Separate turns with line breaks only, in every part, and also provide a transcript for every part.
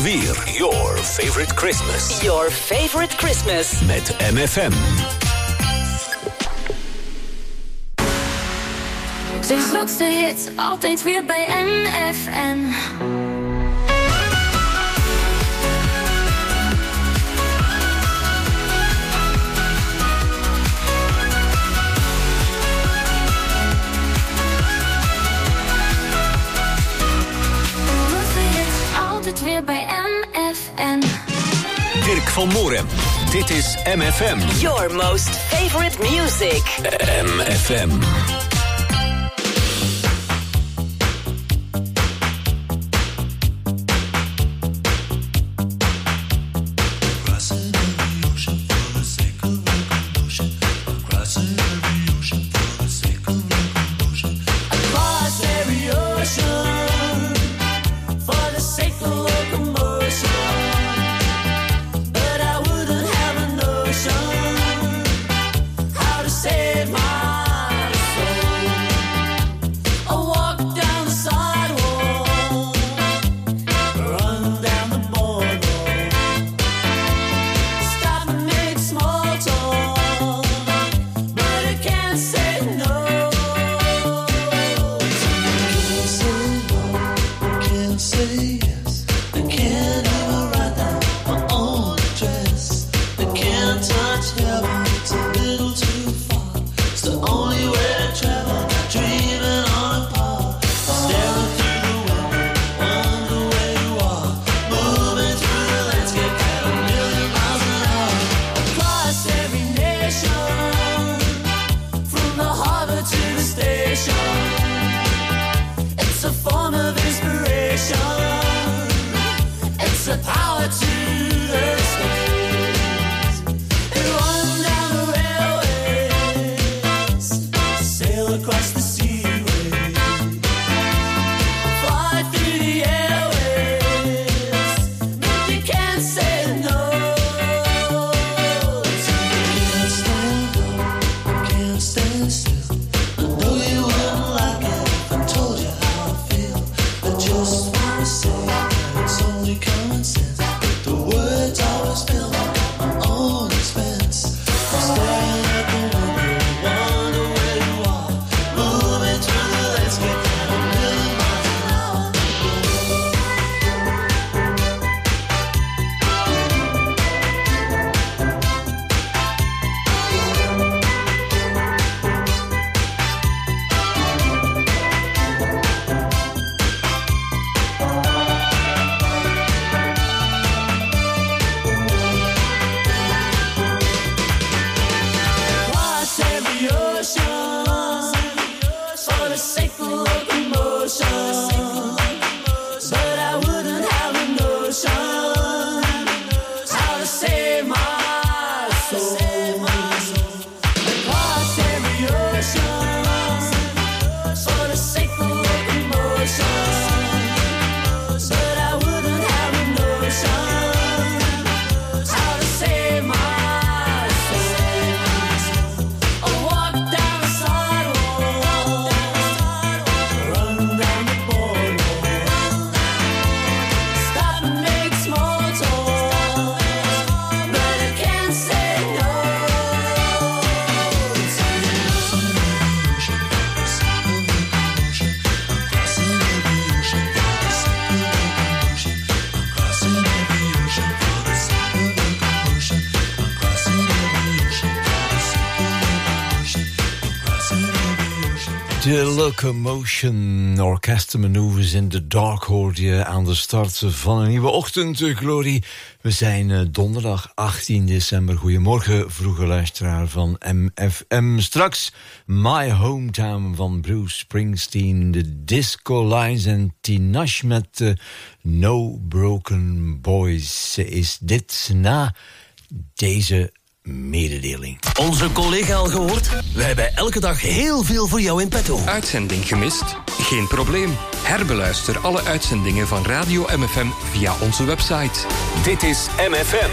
Weer, your favorite Christmas.
Your favorite Christmas.
Met MFM.
Zijn grootste hits, altijd weer bij MFM. Weer bij MFM.
Dirk van Moorem. Dit is MFM.
Your most favorite music.
MFM.
De Locomotion Orchestra Manoeuvres in the Dark hoorde je aan de start van een nieuwe ochtendglorie. We zijn donderdag 18 december. Goedemorgen, vroege luisteraar van MFM. Straks My Hometown van Bruce Springsteen, de Disco Lines en Tinashe met No Broken Boys. Is dit na deze mededeling.
Onze collega al gehoord? Wij hebben elke dag heel veel voor jou in petto.
Uitzending gemist? Geen probleem. Herbeluister alle uitzendingen van Radio MFM via onze website.
Dit is MFM.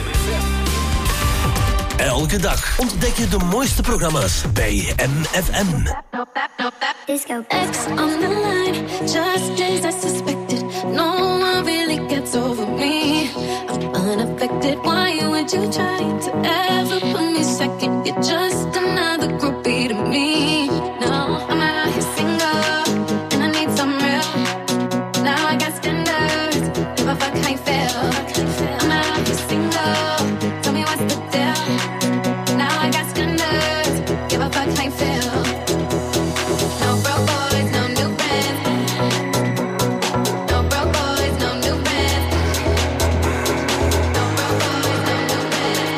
Elke dag ontdek je de mooiste programma's bij MFM.
Disco X on the line, just as I suspected. No one really gets over me. I'm unaffected. Why would you try to ever put me second? You're just another groupie to me. No, I'm out here single, and I need some real. Now I got standards. Give a fuck how you feel. I'm out here single. Tell me what's the deal. Now I got standards. Give a fuck how you feel. No broke boys, no new friends. No broke boys, no new friends. No broke boys, no new friends.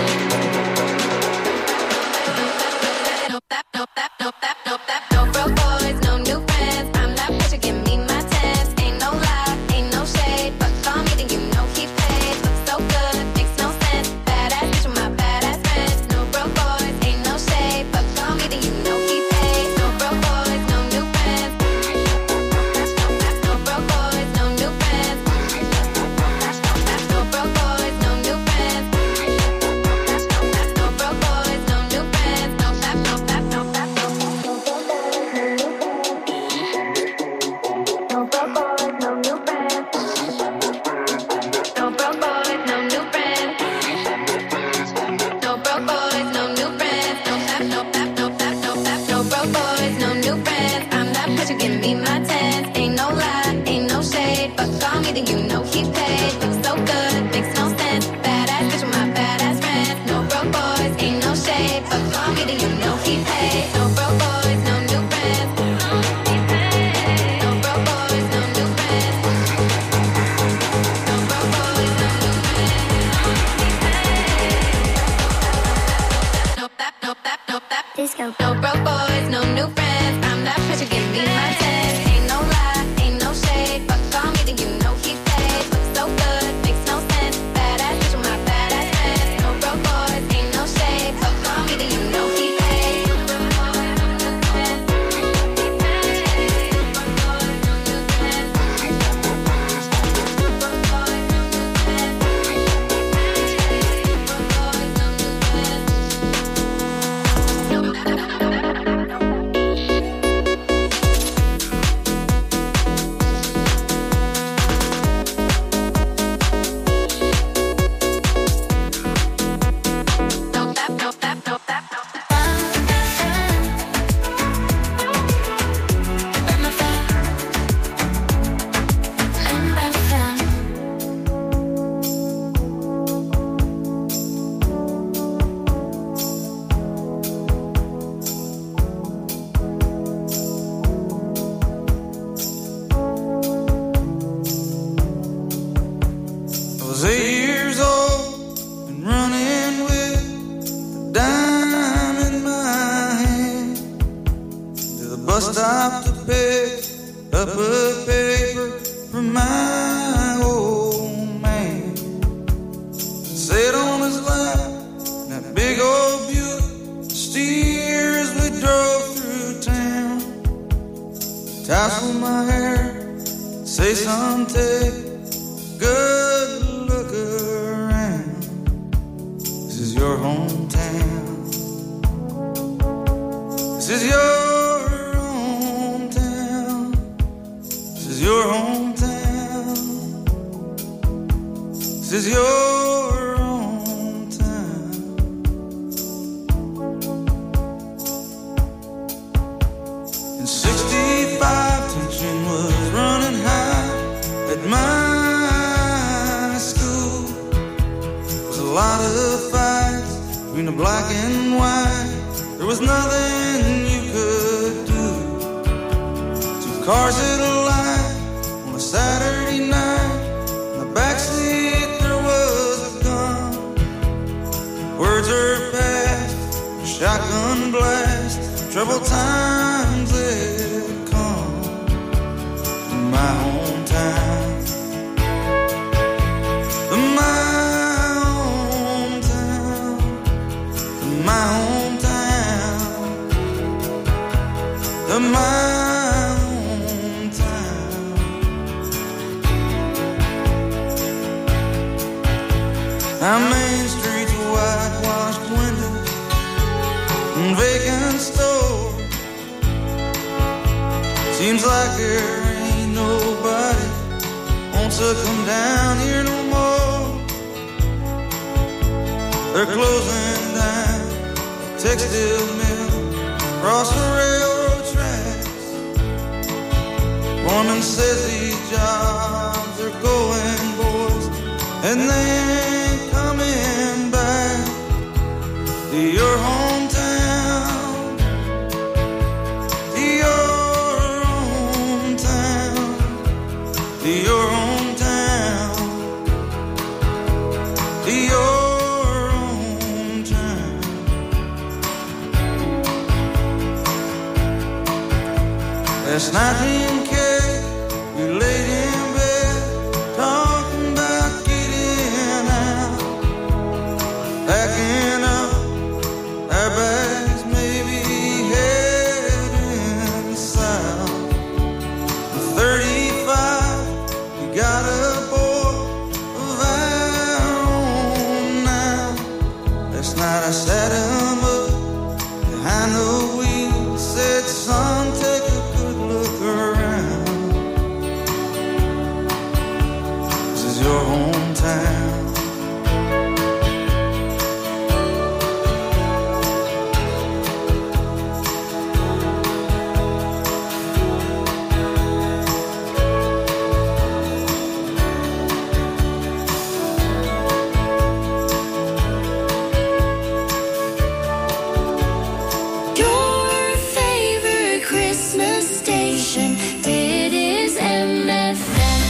No broke boys, no new friends. I'm not bitch, give me my tens. Ain't no lie, ain't no shade. But call me, then you know he paid. Looks so good, makes no sense. Badass bitch with my badass friends. No broke boys, ain't no shade. But call me, then you know he paid. No broke boys, no new friends. No broke boys, no new friends. No broke boys, no new friends. No broke boys, no new friends. No tap, no tap, no tap, no tap. No broke boys, no new friends. No broke boys, no new friends. No broke boys, no new friends. No tap, no tap, no tap, no tap. No broke boys, no new friends. I'm that bitch, you give me my tens. Ain't no lie, ain't no shade. But call me, then you know he paid. Looks so good, makes no sense. Badass bitch with my badass friends. No broke boys, ain't no shade. But call me, then you know he paid. No broke boys, no new friends. No broke boys, no new friends. No broke boys, no new friends. No tap, no tap, no tap. Disco. No broke boys, no new friends. I'm that bitch, you give me my tens. Ain't no lie, ain't no shade. But call me, then you know he paid. Looks so good, makes no sense. Badass bitch with my badass friends. No broke boys, ain't no shade. But call me, then you know he paid. No broke boys, no new friends. No broke boys, no new friends. No broke boys, no new friends. No broke boys, no new friends. No tap, no tap, no tap, no tap.
I was 8 years old and running with a dime in my hand to the bus stop to pick up a paper from my old man. Sat on his lap in that big old Buick steer as we drove through town. Tousle my hair, say some take good look around. This is your hometown. This is your hometown. This is your hometown. This is your hometown. In 65, tension was running high at my school. There was a lot of fights between the black and white. There was nothing you could do. Two cars at a light on a Saturday night. In the backseat there was a gun. Words are passed, a shotgun blast. Troubled times had come in my hometown. My hometown. My hometown. My hometown. Our main streets, whitewashed windows and vacant stores. Seems like there ain't nobody to come down here no more. They're closing down the textile mill across the railroad tracks. Foreman says these jobs are going, boys, and they ain't coming back to your hometown, to your hometown, to your hometown, to your hometown. Last night me and Kay, we laid in bed talking about getting out, packing up our bags, maybe heading south. At 35, we got a boy of our own now. Last night I sat him up behind the wheel, said, son, take a good look around. This is your hometown.
Your favorite Christmas station, it is MFM.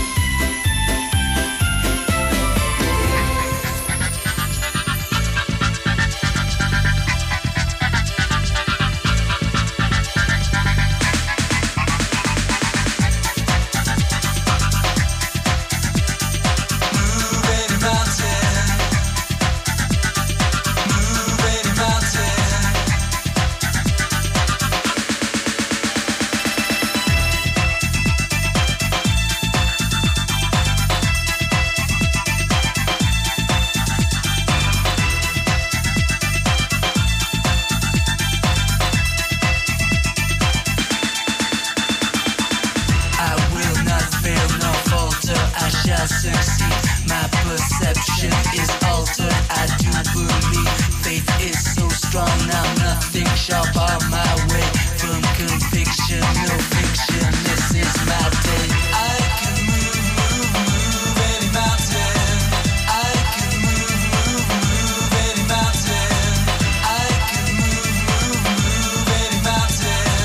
I will not fail nor falter, I shall succeed. My perception is altered, I do believe. Faith is so strong, now nothing shall bar my way. From conviction, no fiction, this is my day. I can move any mountain. I can move any mountain. I can move any mountain.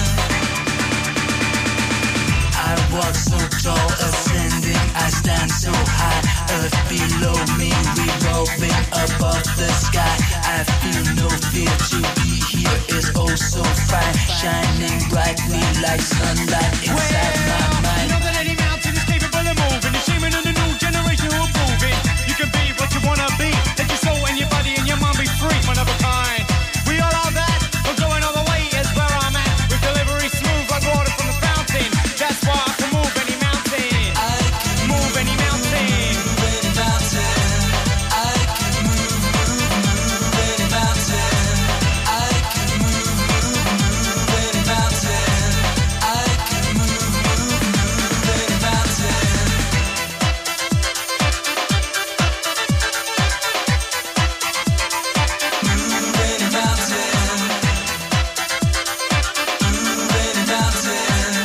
I walk so tall, ascending, I stand so high. Earth below me, revolving above the sky. I feel no fear, to be here is oh so fine. Shining brightly like sunlight inside my mind.
You know that any mountain is capable of moving. It's seeming in the new generation who are proving you can be what you wanna be. Let your soul and your body and your mind be free, one of a kind. We all are that. We're going all the way is where I'm at. With delivery smooth like water from the fountain. That's why I can move any mountain.
I can
Move any mountain.
move any mountain. I can move any mountain. I can move any mountain. I can move any mountain. Move any mountain. Move any mountain.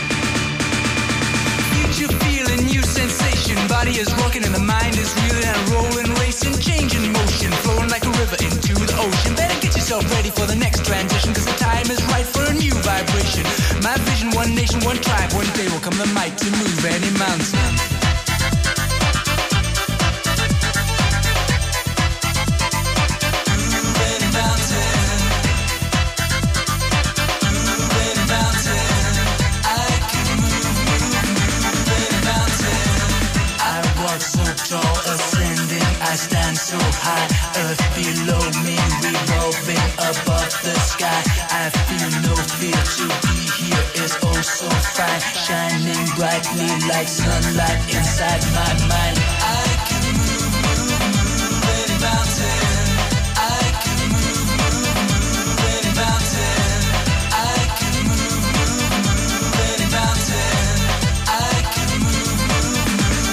Future feeling, new sensation. Body is rocking and the mind is reeling and rolling, racing, changing motion, flowing like a river into the ocean. Better get yourself ready for the next transition, cause the time is right for a new vibration. My vision, one nation, one tribe. One day will come the might to move any mountain. Move any mountain. Move any mountain. I can move any mountain. I walk so tall, ascending, I stand so high. Earth below me, revolving above the sky. I feel no fear, to be here is oh so fine. Shining brightly like sunlight inside my mind. I can move any mountain. I can move any mountain. I can move any mountain. I can move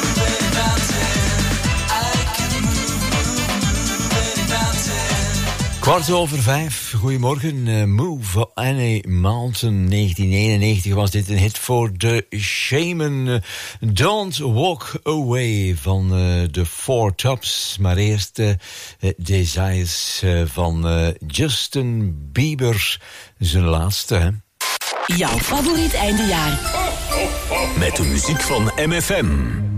4:15, goedemorgen. Move Any Mountain, 1991 was dit een hit voor de Shaman. Don't Walk Away van de Four Tops. Maar eerst Desires van Justin Bieber, zijn laatste, hè?
Jouw favoriet eindejaar.
Met de muziek van MFM.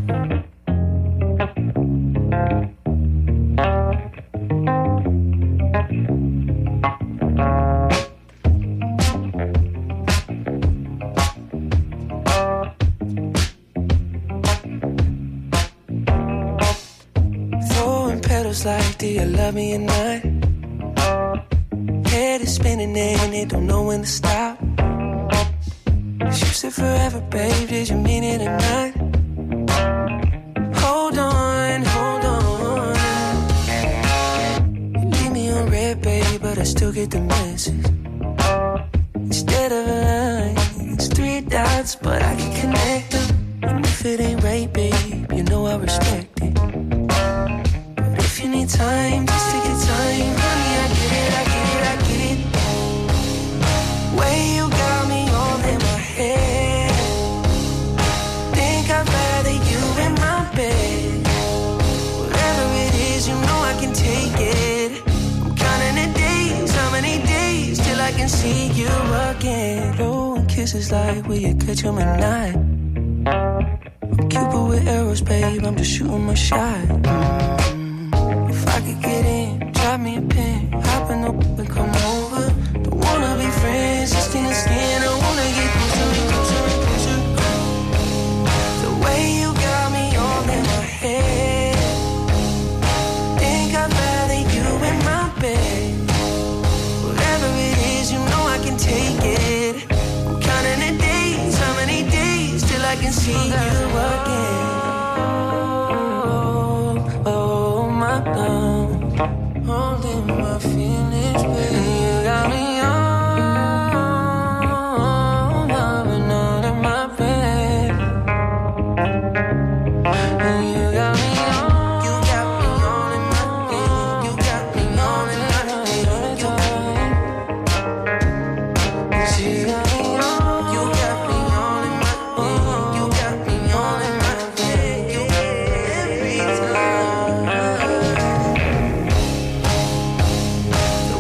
Like, do you love me or not? Head is spinning and it don't know when to stop. You said forever, babe, did you mean it or not? Hold on, hold on. You leave me on red, babe, but I still get the message. Instead of a line, it's 3 dots, but I can connect them. And if it ain't right, babe, you know I respect it. If you need time, just take your time. Honey, I get it, I get it, I get it. Way you got me all in my head. Think I'd rather you in my bed. Whatever it is, you know I can take it. I'm counting the days, how many days till I can see you again. Oh, kisses like, will you catch 'em at night? I'm Cupid with arrows, babe, I'm just shooting my shot. If I could get in, drop me a pin, hop in the whip and come over. Don't wanna be friends, just in the skin. I wanna get closer and closer and closer. The way you got me all in my head. Think I'd rather you in my bed. Whatever it is, you know I can take it. I'm counting the days, how many days till I can see you again. Holding my feelings, baby. You got me on, loving all in my bed. And you got me on, you got me on in my bed. You got me on in my bed. You got me on, you got me on in my bed. You got me on in my bed. You every time.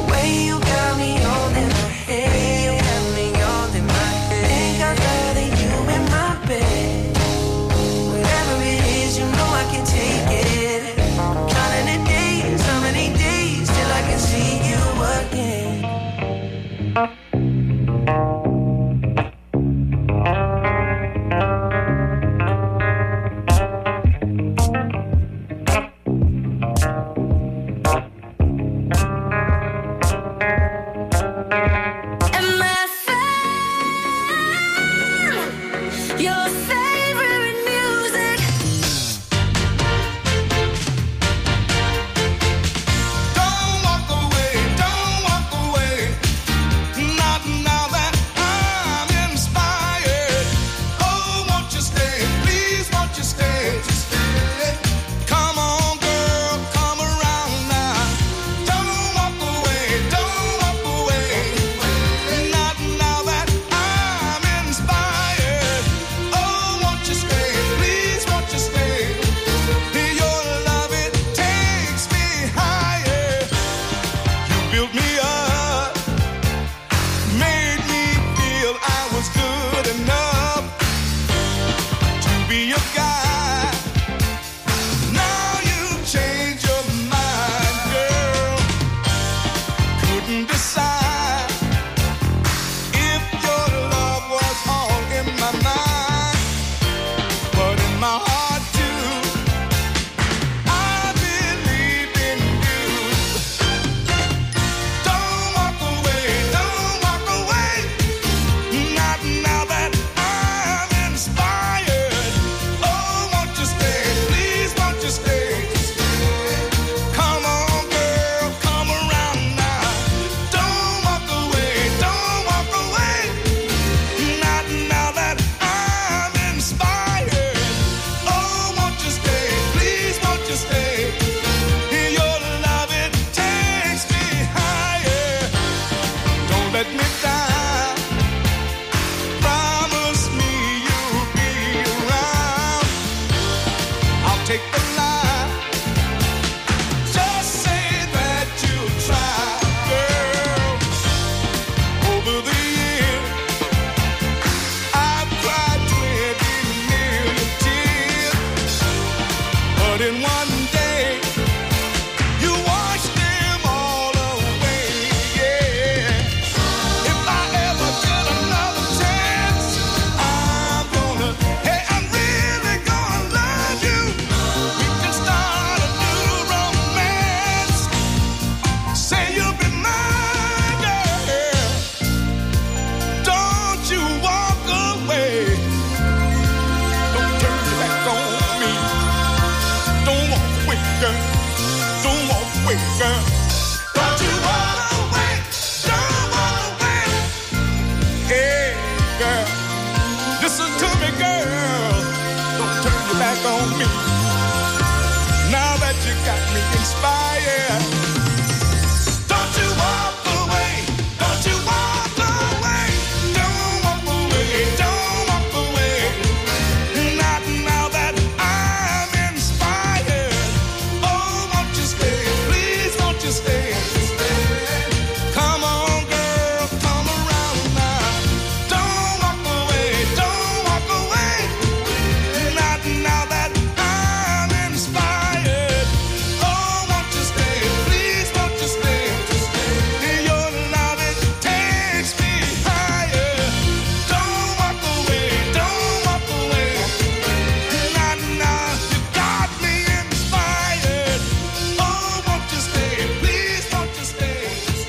girl. Don't you walk away, don't walk away. Hey, girl, listen to me, girl. Don't turn your back on me. Now that you got me inspired. Don't you walk away, don't you walk away. Don't walk away, don't walk away. Not now that I'm inspired. Oh, won't you stay, please won't you stay. Come on, girl, come around now. Don't walk away, don't walk away. Not now that I'm inspired. Oh, won't you stay, please won't you stay. Your love, it takes me higher. Don't walk away, don't walk away. Not now, you got me inspired. Oh, won't you stay, please won't you stay.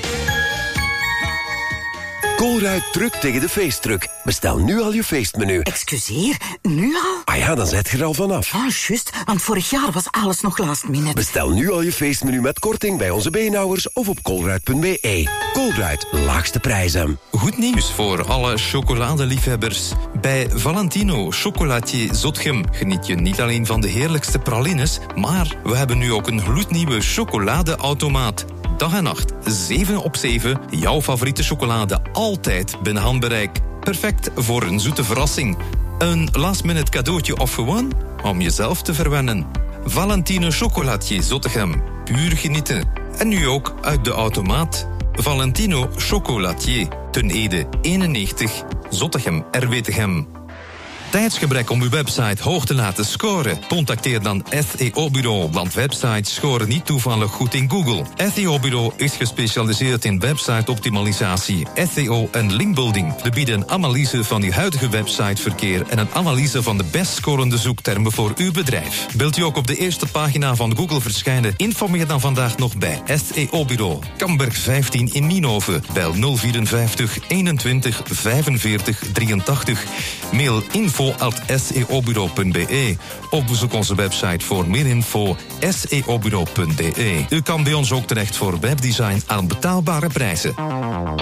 Colruyt drukt tegen de feestdruk. Bestel nu al je feestmenu.
Excuseer, nu al?
Ah ja, dan zet je er al vanaf.
Ah, juist, want vorig jaar was alles nog last minute.
Bestel nu al je feestmenu met korting bij onze beenhouwers of op colruyt.be. Colruyt, laagste prijzen.
Goed nieuws voor alle chocoladeliefhebbers. Bij Valentino Chocolatier Zotgem geniet je niet alleen van de heerlijkste pralines, maar we hebben nu ook een gloednieuwe chocoladeautomaat. Dag en nacht, 7 op 7, jouw favoriete chocolade altijd binnen handbereik. Perfect voor een zoete verrassing. Een last-minute cadeautje of gewoon om jezelf te verwennen. Valentino Chocolatier Zottegem, puur genieten. En nu ook uit de automaat. Valentino Chocolatier, Ten Ede 91, Zottegem, Erwetegem. Tijdsgebrek om uw website hoog te laten scoren? Contacteer dan SEO-bureau, want websites scoren niet toevallig goed in Google. SEO-bureau is gespecialiseerd in website-optimalisatie, SEO en linkbuilding. We bieden een analyse van uw huidige websiteverkeer en een analyse van de best scorende zoektermen voor uw bedrijf. Wilt u ook op de eerste pagina van Google verschijnen? Informeer dan vandaag nog bij SEO-bureau. Kamberg 15 in Nienhoven. Bel 054 21 45 83. Mail info@seobureau.be of bezoek onze website voor meer info seobureau.be. U kan bij ons ook terecht voor webdesign aan betaalbare prijzen.
All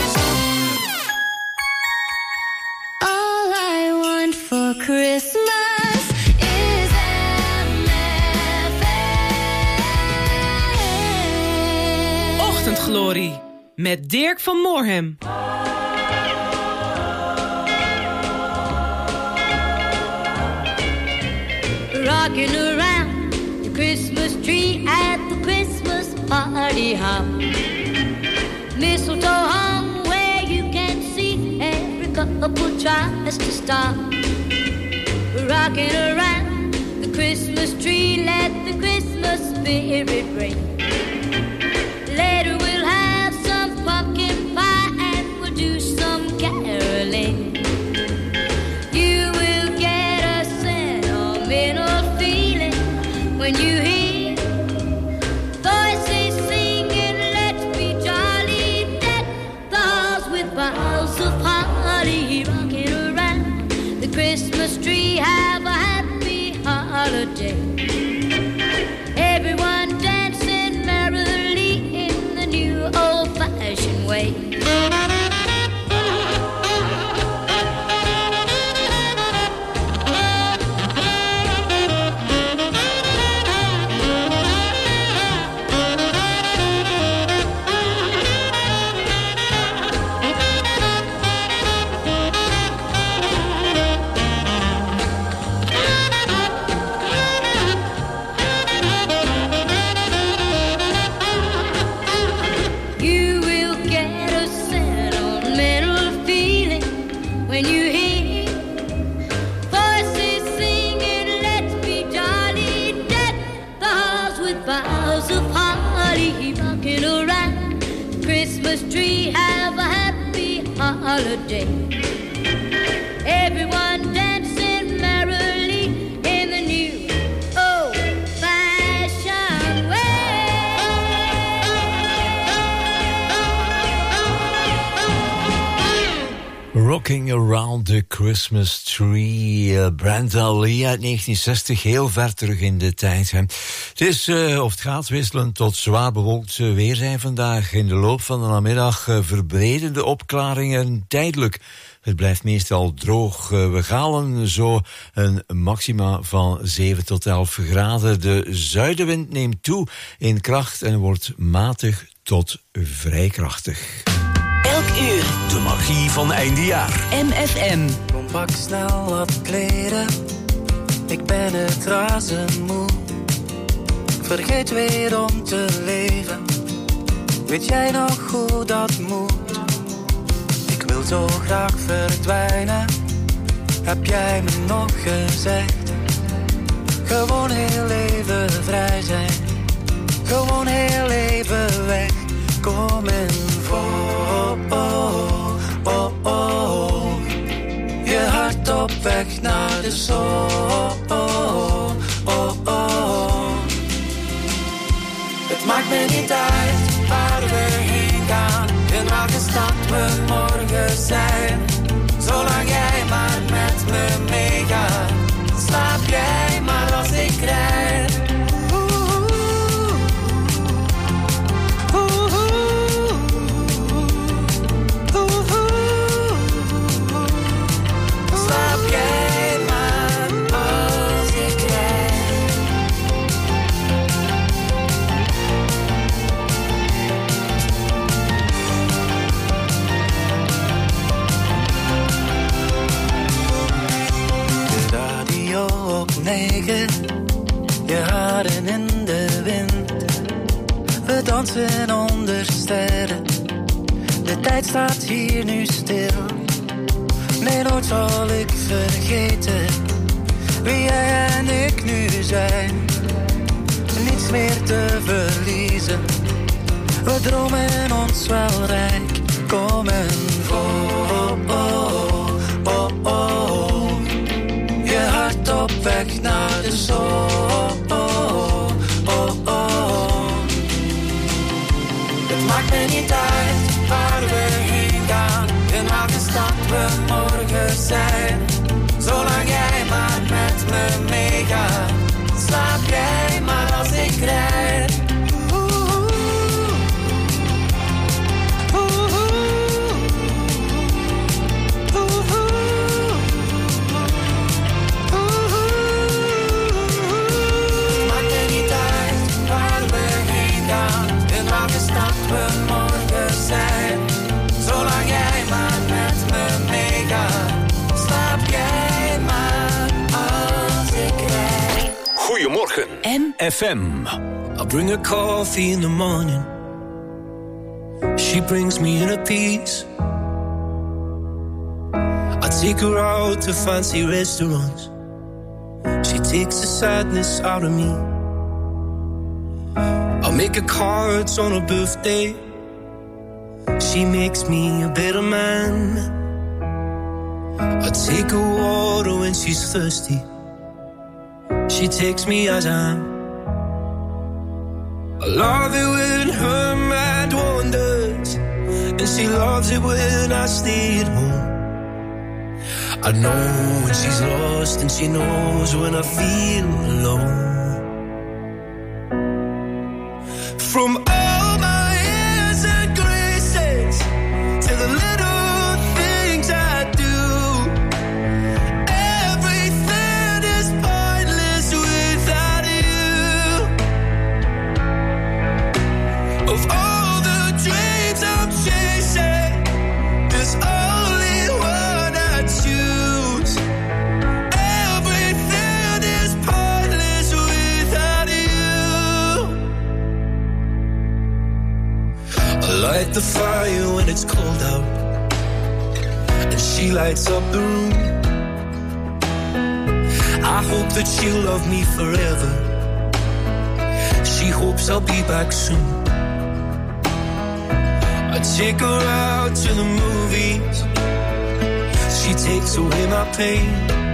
I want for Christmas is MFM.
Ochtendglorie met Dirk van Moorhem.
Rocking around the Christmas tree at the Christmas party hop. Mistletoe hung where you can see every couple tries to stop. Rocking around the Christmas tree, let the Christmas spirit ring. Later we'll have some pumpkin pie and we'll do some caroling. You will get a sentimental feeling when you hear voices singing, let's be jolly, deck the halls with boughs of holly. Rocking around the Christmas tree, have a happy holiday. Everyone dancing merrily in the new old-fashioned way. You will get a sentimental feeling when you hear voices singing, let's be jolly, deck the halls with boughs of holly. Rocking around the Christmas tree, have a happy holiday. Everyone dancing merrily in the new old-fashioned way.
Rocking Around the Christmas Tree. Brenda Lee uit 1960, heel ver terug in de tijd. Hè. Het is, of het gaat wisselend tot zwaar bewolkt weer zijn vandaag. In de loop van de namiddag verbredende opklaringen tijdelijk. Het blijft meestal droog. We halen zo een maxima van 7 tot 11 graden. De zuidenwind neemt toe in kracht en wordt matig tot vrij krachtig.
Elk uur. De magie van eindejaar.
MFM.
Kom pak snel wat kleren. Ik ben het razend moe. Vergeet weer om te leven. Weet jij nog hoe dat moet? Ik wil zo graag verdwijnen. Heb jij me nog gezegd? Gewoon heel even vrij zijn. Gewoon heel even weg. Kom in voor. Je hart op weg naar de zon. Het maakt me niet uit waar we heen gaan. In welke stad we morgen zijn. Zolang jij maar met me meegaat. Slaap jij maar als ik rijd. Slaap jij maar als ik rijd. De radio op 9, je haren in de wind. We dansen onder sterren, de tijd staat hier nu stil. Nee, nooit zal ik vergeten wie jij en ik nu zijn. Niets meer te verliezen, we dromen ons wel rijk. Kom en voor, je hart op weg naar de zon. Het maakt me niet uit waar we heen gaan. In welke stad we morgen zijn. Zolang jij maar met me meegaat. Slaap jij maar als ik rijd. Maakt me niet uit waar we heen gaan. In welke stad we morgen zijn. Zolang jij maar met me meegaat. Slaap jij maar als ik rijd.
Goedemorgen, FM.
I bring her coffee in the morning. She brings me inner peace. I take her out to fancy restaurants. She takes the sadness out of me. I make her cards on her birthday. She makes me a better man. I take her water when she's thirsty. She takes me as I am. I love it when her mind wanders, and she loves it when I stay at home. I know when she's lost, and she knows when I feel alone. From all my years and graces to the little things I do, everything is pointless without you. Of all the dreams I'm chasing, there's only one I choose. Everything is pointless without you. I light the fire when it's cold out, and she lights up the room. I hope that she'll love me forever. She hopes I'll be back soon. I take her out to the movies. She takes away my pain.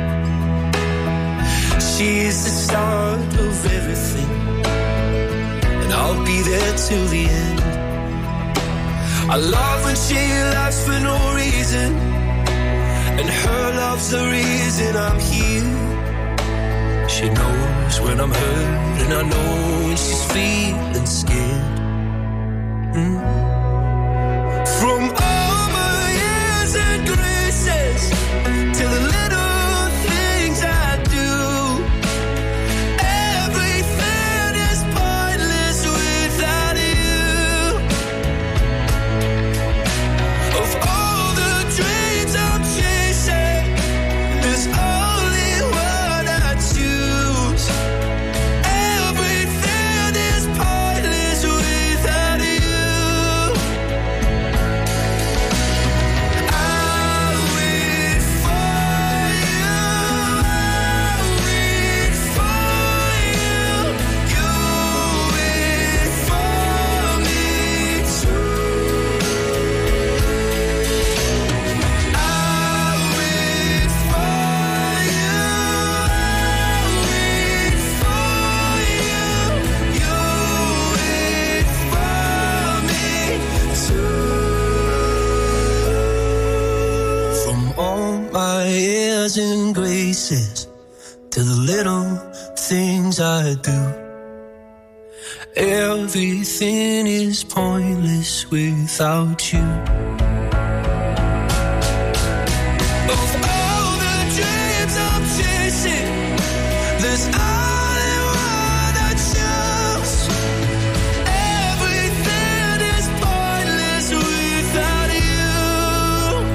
She's the start of everything, and I'll be there till the end. I love when she laughs for no reason,
and her love's the reason I'm here. She knows when I'm hurt, and I know when she's feeling scared. From all my years and graces to the little things I do, everything is pointless without you. Of all the dreams I'm chasing, there's only one I choose. Everything is pointless without you. I'll wait for you, I'll wait for you, you wait for me too. I'll wait for you, I'll wait for you, you wait for me too. From all my airs and graces to the little things I do, everything is pointless without you. Of all the dreams I'm chasing, there's only one I choose. Everything is pointless without you.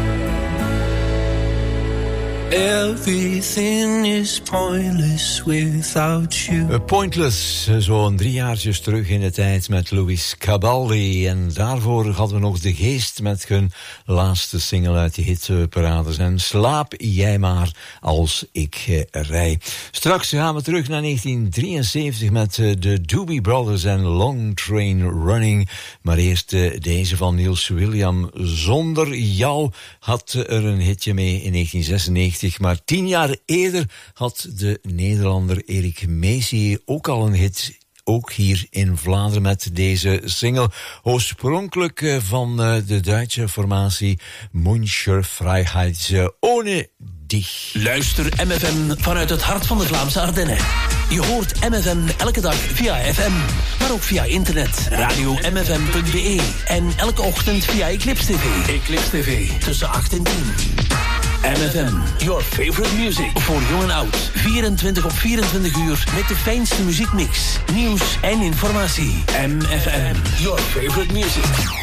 Everything is pointless without you.
Pointless, zo'n 3 jaartjes terug in de tijd met Luis Cabaldi. En daarvoor hadden we nog De Geest met hun laatste single uit die hitparades. En Slaap jij maar als ik rij. Straks gaan we terug naar 1973 met de Doobie Brothers en Long Train Running. Maar eerst deze van Niels William. Zonder jou had er een hitje mee in 1996. Maar 10 jaar eerder had de Nederlander Erik Macy ook al een hit, ook hier in Vlaanderen met deze single. Oorspronkelijk van de Duitse formatie Münchner Freiheit ohne dich.
Luister MFM vanuit het hart van de Vlaamse Ardennen. Je hoort MFM elke dag via FM, maar ook via internet. Radio-mfm.be en elke ochtend via Eclipse TV. Eclipse TV tussen 8 en 10. MFM, your favorite music. Voor jong en oud. 24 op 24 uur met de fijnste muziekmix, nieuws en informatie. MFM, your favorite music.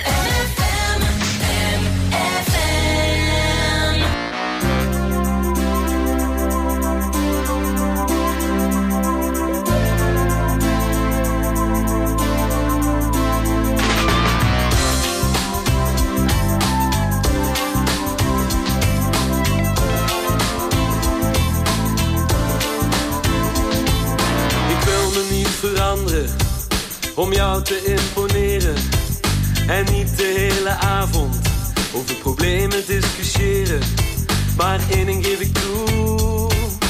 Om jou te imponeren en niet de hele avond over problemen discussiëren. Maar één ding geef ik toe,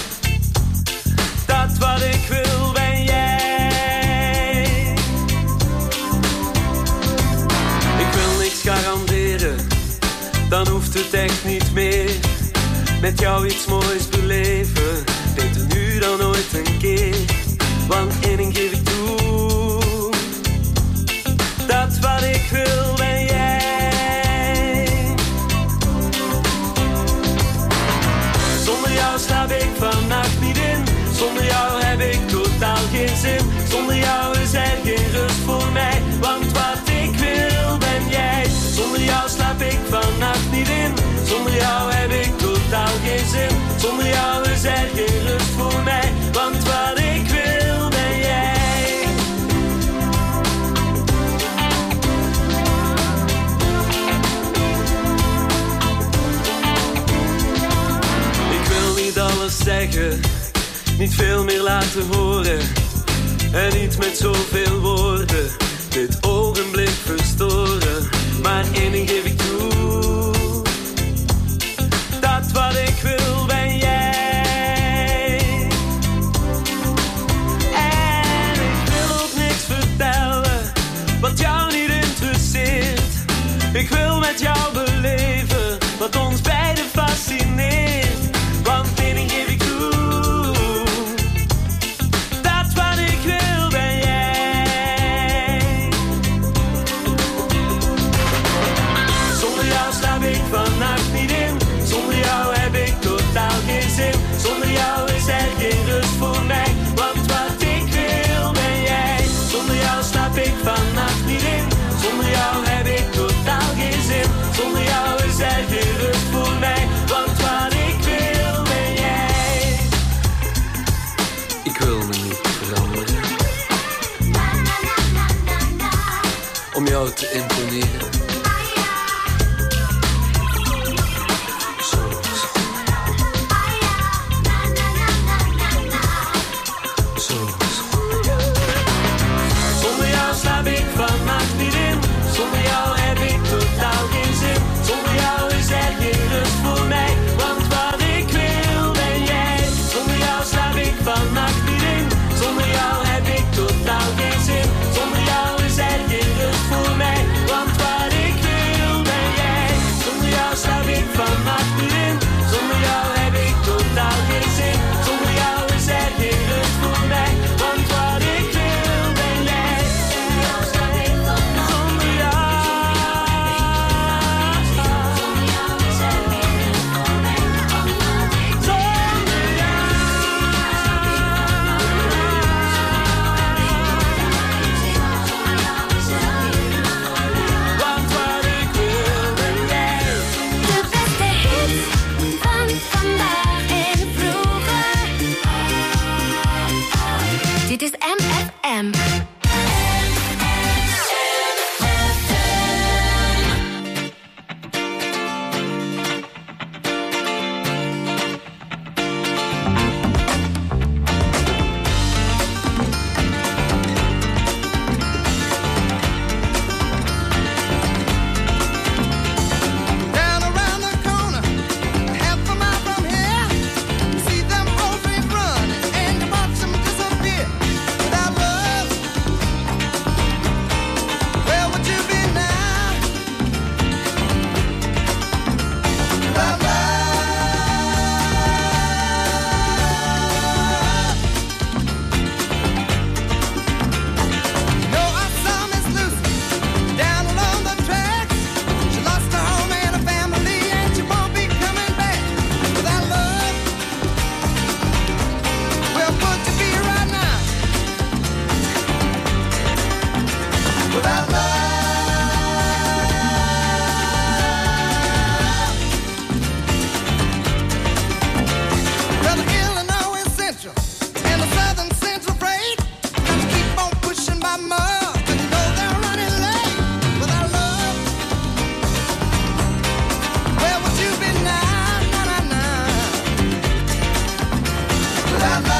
dat wat ik wil ben jij. Ik wil niks garanderen, dan hoeft het echt niet meer. Met jou iets moois beleven, beter nu dan ooit een keer. Want één ding geef ik toe, dat wat ik wil ben jij. Zonder jou slaap ik vannacht niet in. Zonder jou heb ik totaal geen zin. Zonder jou is er geen rust voor mij. Want wat ik wil ben jij. Zonder jou slaap ik vannacht niet in. Zonder jou heb ik totaal geen zin. Zonder jou is er geen rust voor mij. Want wat ik wil ben jij. Alles zeggen, niet veel meer laten horen en niet met zoveel woorden dit ogenblik verstoren. Maar één ding geef ik toe, dat wat ik wil ben jij. En ik wil ook niks vertellen wat jou niet interesseert. Ik wil met jou beleven wat ons beiden fascineert.
jou te imponeren.
Zonder jou slaap ik vannacht niet in. Zonder jou heb ik totaal geen zin. Zonder jou is er geen rust voor mij. Want wat ik wil ben jij. Zonder jou slaap ik vannacht niet in. Zonder jou heb ik totaal geen zin. Zonder jou is er geen rust voor mij. Want wat ik wil ben jij. Zonder jou slaap ik vannacht niet in. Zonder jou heb ik totaal geen zin. Zonder jou is er geen rust voor mij. Want wat ik wil ben jij. Zonder jou. Want wat ik wil ben jij.
De beste hits van vandaag en vroeger. Dit is MFM.
Down around the corner, half a mile from here, see them always running, and you watch them disappear. Without love, where would you be now? Without love, you know I saw Miss Lucy down along the tracks. She lost her home and her family, and she won't be coming back. Without love, where would you be right now? Without love, well, the Illinois Central and the Southern Central Freight gotta keep on pushing by mud, 'cause you know they're running late. Without love, where would you be now? Na, na, na. Without love.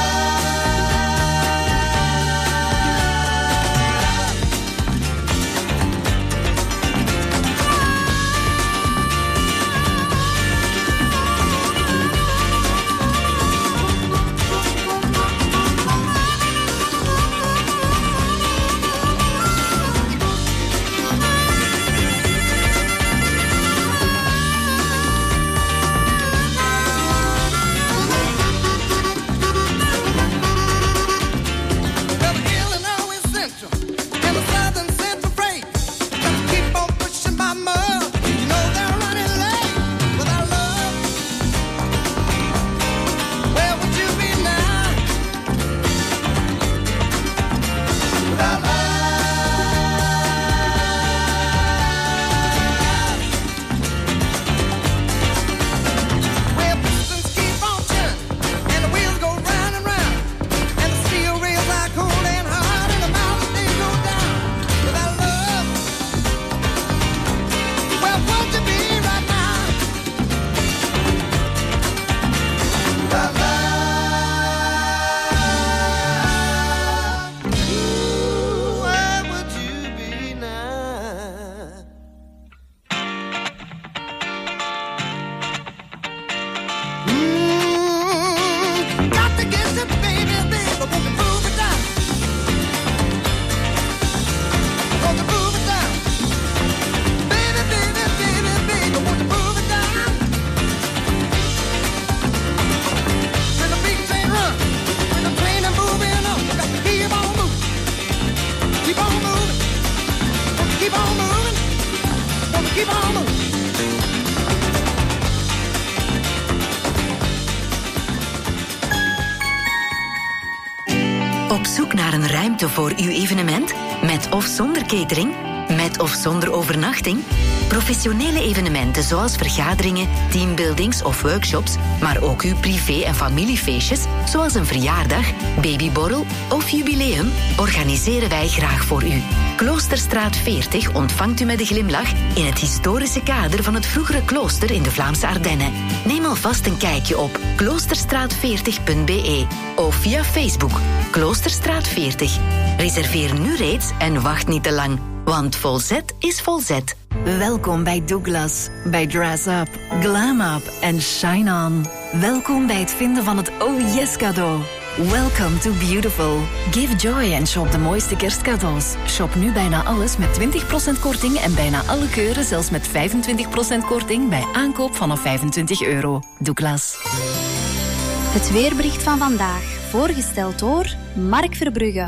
Well, the Illinois Central and the Southern Central Freight gotta keep on pushing by mud. You know they're running late. Without love, where would you be now? Without love. Well, pistons keep on turning, and the wheels go round and round, and the steel rails are cold and hard, and the mountains they go down. Without love, where would you be right now? Without love, ooh, where would you be now? Got to get the baby, baby, won't you move it down? Won't you move it down? Baby, baby, baby, baby, won't you move it down? When the big train runs, when the train is moving up, you got to keep on moving. Keep on moving. Won't you keep on moving? Won't you keep on moving?
Op zoek naar een ruimte voor uw evenement? Met of zonder catering?
Met of zonder overnachting? Professionele evenementen zoals vergaderingen, teambuildings of workshops, maar ook uw privé- en familiefeestjes, zoals een verjaardag, babyborrel of jubileum, organiseren wij graag voor u. Kloosterstraat 40 ontvangt u met een glimlach in het historische kader van het vroegere klooster in de Vlaamse Ardennen. Neem alvast een kijkje op kloosterstraat40.be of via Facebook Kloosterstraat 40. Reserveer nu reeds en wacht niet te lang, want volzet is volzet.
Welkom bij Douglas, bij Dress Up, Glam Up en Shine On. Welkom bij het vinden van het Oh Yes cadeau. Welcome to Beautiful. Give joy en shop de mooiste kerstcadeaus. Shop nu bijna alles met 20% korting en bijna alle keuren zelfs met 25% korting bij aankoop vanaf €25. Douglas.
Het weerbericht van vandaag, voorgesteld door Mark Verbrugge.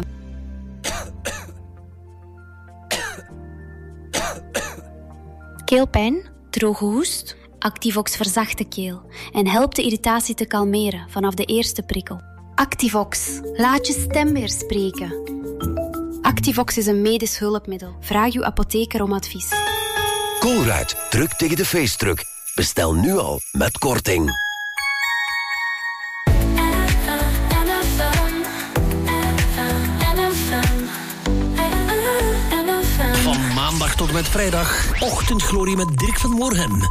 Keelpijn, droge hoest? Activox verzacht de keel en helpt de irritatie te kalmeren vanaf de eerste prikkel. Activox, laat je stem weer spreken. Activox is een medisch hulpmiddel. Vraag uw apotheker om advies.
Colruyt, druk tegen de feestdruk. Bestel nu al met korting.
Van maandag tot en met vrijdag, ochtendglorie met Dirk van Moorhem.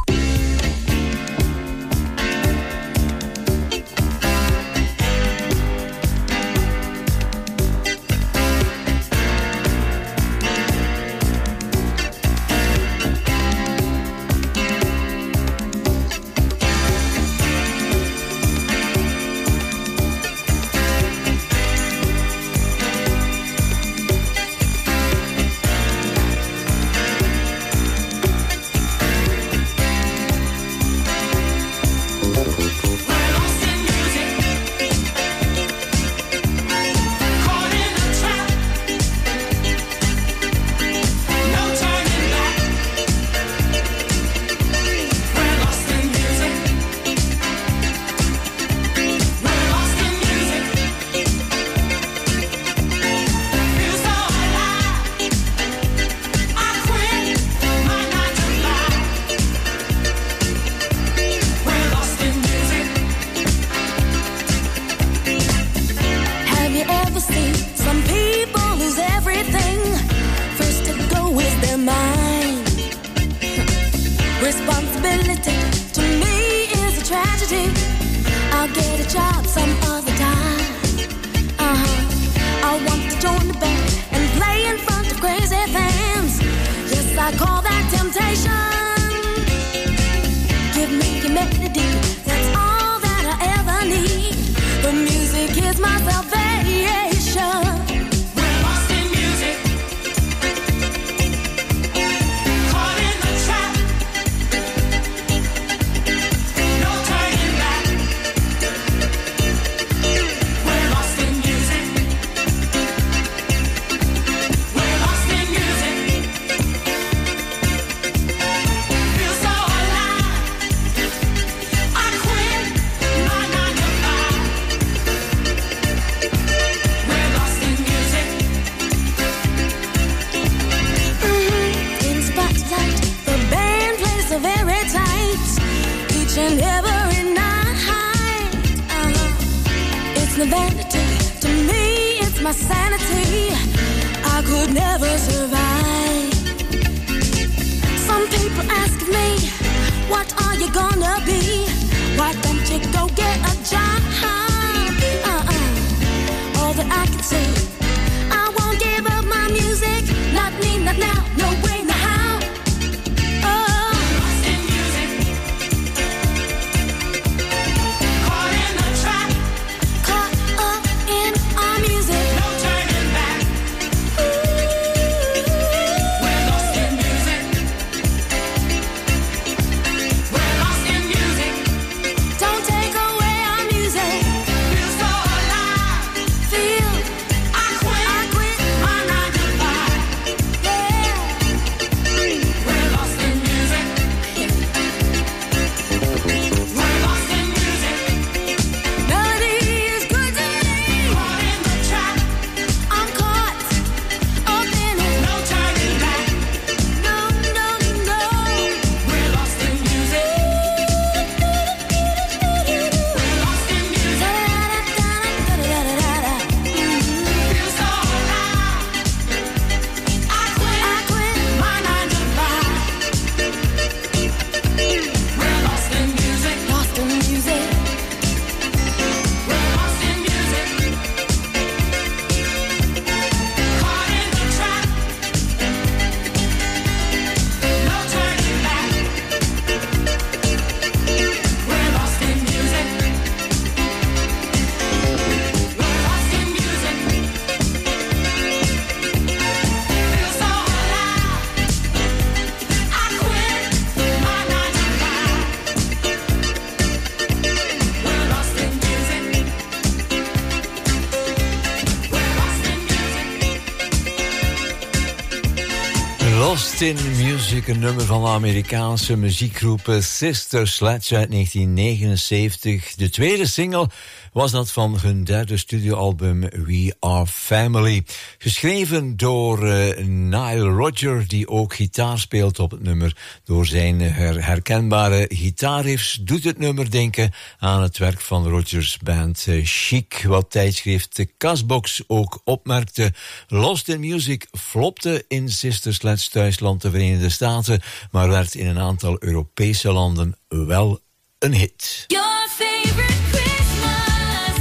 Lost in Music, een nummer van de Amerikaanse muziekgroep Sister Sledge uit 1979. De tweede single was dat van hun derde studioalbum We Are Family. Geschreven door Nile Rodgers, die ook gitaar speelt op het nummer. Door zijn herkenbare gitaarriffs doet het nummer denken aan het werk van Rodgers' band Chic, wat tijdschrift Casbox ook opmerkte. Lost in Music flopte in Sister Sledge thuisland de Verenigde Staten, maar werd in een aantal Europese landen wel een hit.
Your favorite Christmas.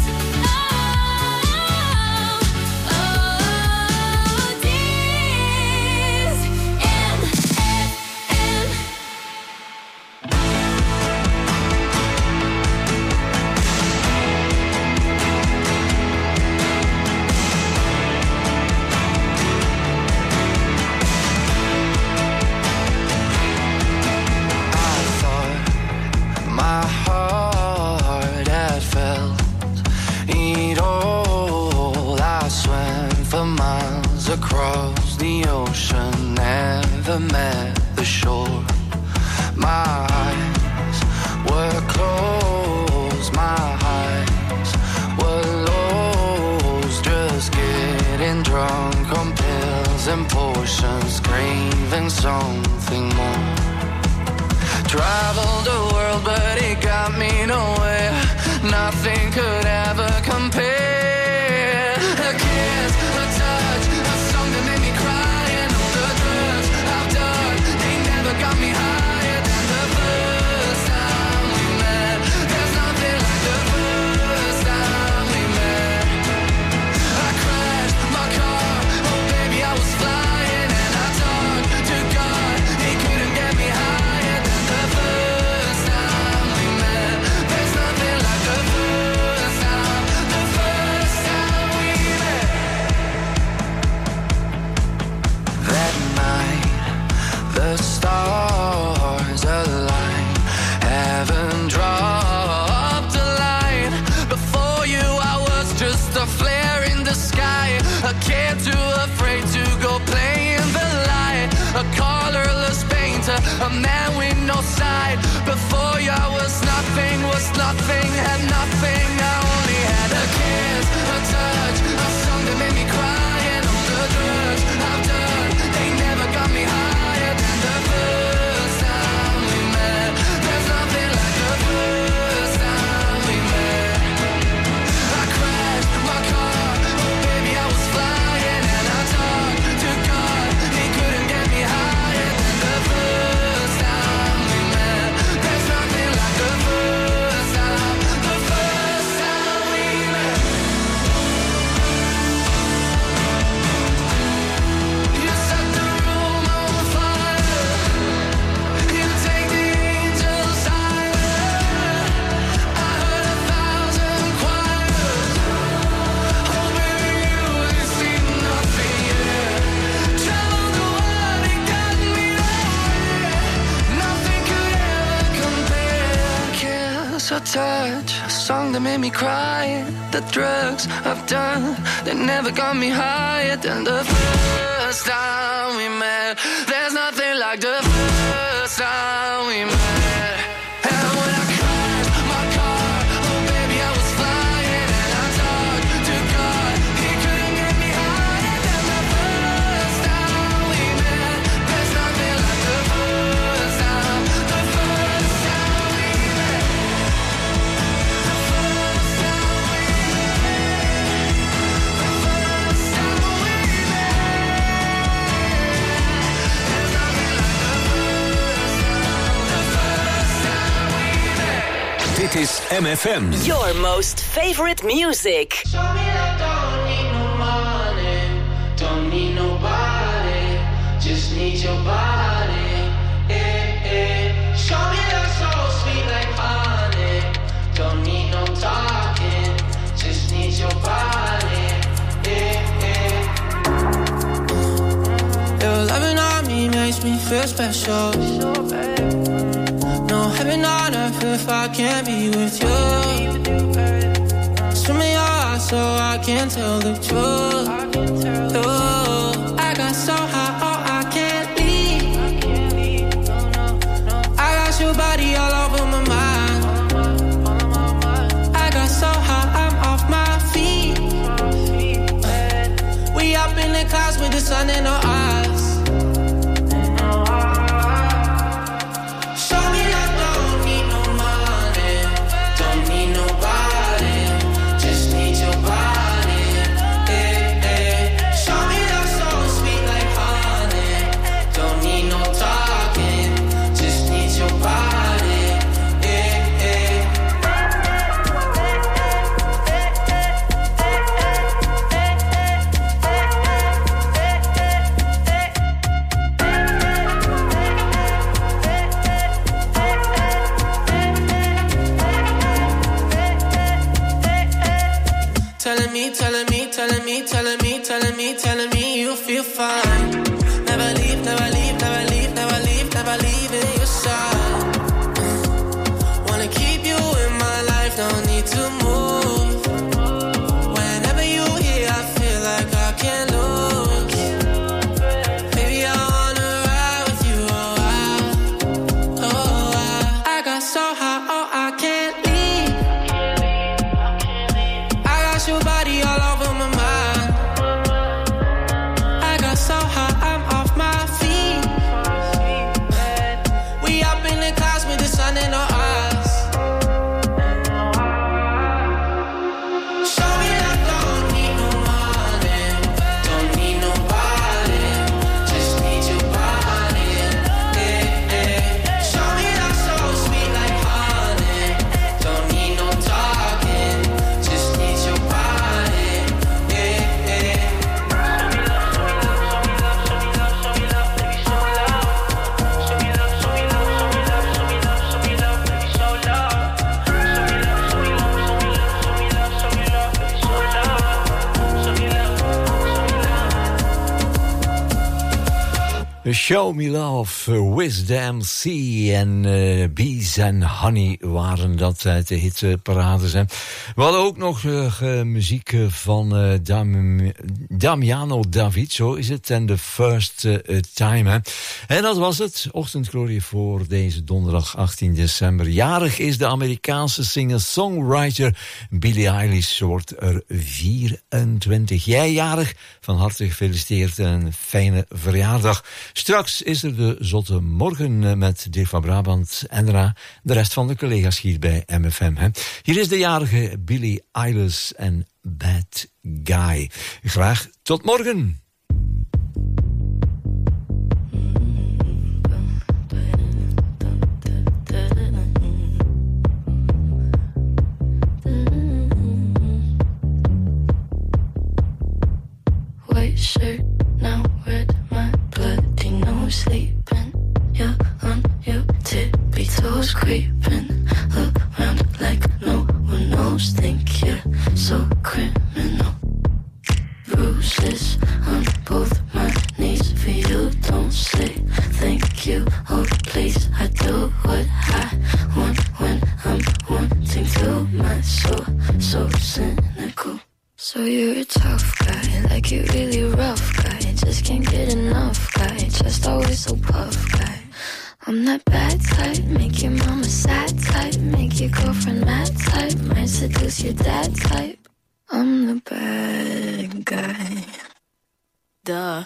Dears MFM.
My heart had felt it all. I swam for miles across the ocean, never met the shore. My eyes were closed, my eyes were lost, just getting drunk on pills and potions, craving something more. Traveled the world, but it got me nowhere. Nothing could ever compare. A kiss, a touch, a song that made me cry, and all the drugs I've done, they never got me higher than the first time we met. There's nothing like the first time we met. I crashed my car, oh baby I was flying, and I talked to God, he couldn't get me higher than the first time we met. There's nothing like the first time we met. That night, the stars aligned, heaven dropped a line. Before you I was just a flare in the sky, a kid too afraid to go play in the light, a colorless painter, a man with no side. Before you I was nothing, had nothing. I only had a kiss, a touch, a song that made me cry, and all the drugs I've done, they never got me higher than the first time we met. There's nothing like the first time we met. I crashed my car, oh baby I was flying, and I talked to God, he couldn't get me higher than the first time we met. There's nothing like the first time we met. You set the room on fire, you take the angels higher. I heard 1,000 choirs, oh baby you ain't seen nothing yet. Traveled the world, it got me nowhere. Nothing could ever compare. Kiss or touch, a song that made me cry. The drugs I've done, they never got me higher than the first time we met. There's nothing like the first time we met. And when I crashed my car, oh baby I was flying, and I talked to God, he couldn't get me higher than the first time we met. There's nothing like the first time we met. The first time we met. The first time we met. There's nothing like the first time we met.
Dit is MFM.
Your most favorite music.
Show me that don't need no money, don't need nobody, just need your body. Show me that soul sweet like honey, don't need no talking, just need your body.
Your loving on me makes me feel special. No heaven on earth if I can't be with you. Swim in your eyes so I can tell the truth. I got so high, oh I can't leave.
telling me, telling me, telling me you feel fine. Never leave, never leave, never leave, never leave, never leave in your side. Wanna keep you in my life, no need to move. Whenever you here, I feel like I can't lose. Baby, I wanna ride with you, I got so high, oh, I can't leave. I got your body all over my mind. I got so high, I'm off my feet. We up in the clouds with the sun in our eyes. Show me that don't need no money, don't need nobody, just need your body. Yeah, yeah. Show me that so sweet like honey, don't need no talking, just need your body. Yeah, yeah.
Show Me Love, Wisdom Sea en Bees and Honey waren dat uit de hitparades. We hadden ook nog muziek van Damiano David, zo is het, en The First Time. Hè. En dat was het, ochtendglorie voor deze donderdag 18 december. Jarig is de Amerikaanse singer-songwriter Billie Eilish, ze wordt er 24. Jij jarig, van harte gefeliciteerd en een fijne verjaardag. Straks is er de Zotte Morgen met Dirk van Brabant en daarna de rest van de collega's hier bij MFM. Hè. Hier is de jarige Billie Eilish en Bad Guy. Graag tot morgen.
White shirt, now red, my bloody nose sleeping. You're on your tippy toes, creeping around like no one knows. Think you're so criminal. Bruises on both my knees for you. Don't say thank you, oh please. I do what I want when I'm wanting to. My soul so cynical. So you're a tough guy, like you're really rough guy. Just can't get enough guy, just always so puff guy. I'm that bad type, make your mama sad type, make your girlfriend mad type, might seduce your dad type. I'm the bad guy. Duh.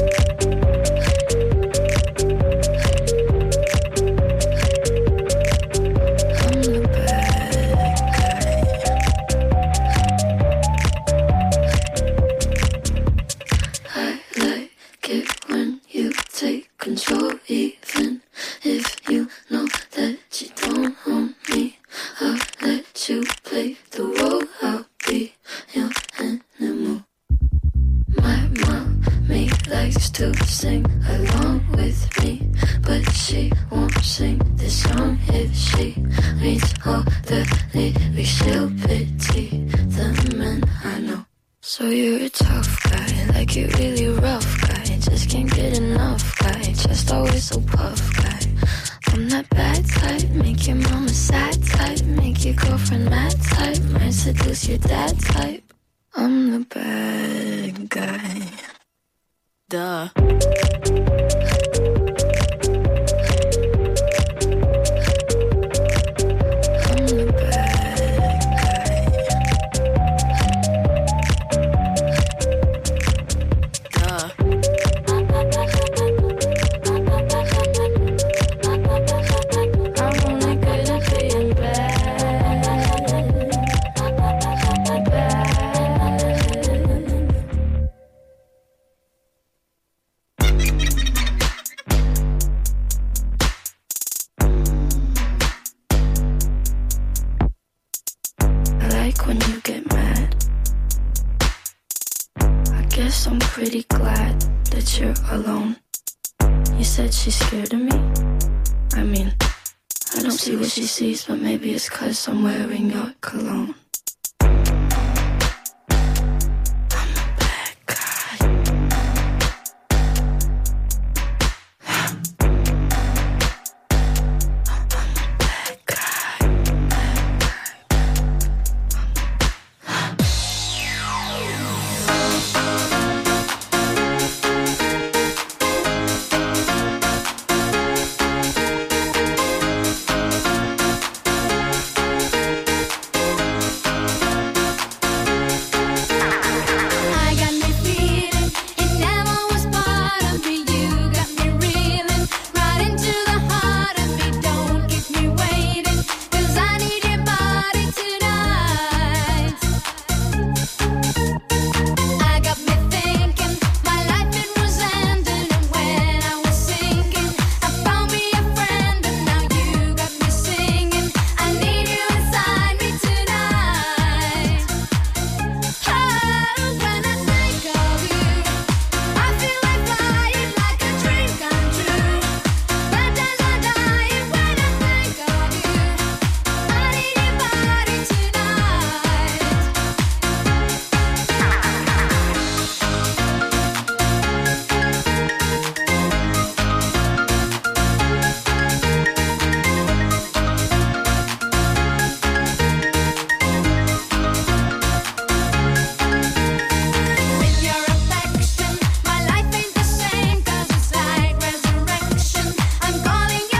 Control, even if you know that you don't own me. I'll let you play the role. I'll be your animal. My mommy likes to sing along with me, but she won't sing this song if she reads all the lyrics. She'll pity the men I know. So you're a tough guy, like you're really rough guy. Just can't get enough guy, just always so puff guy. I'm that bad type, make your mama sad type, make your girlfriend mad type, might seduce your dad type. I'm the bad guy. Duh. I'm pretty glad that you're alone. You said she's scared of me. I mean, I don't see what she sees, but maybe it's 'cause I'm wearing your cologne.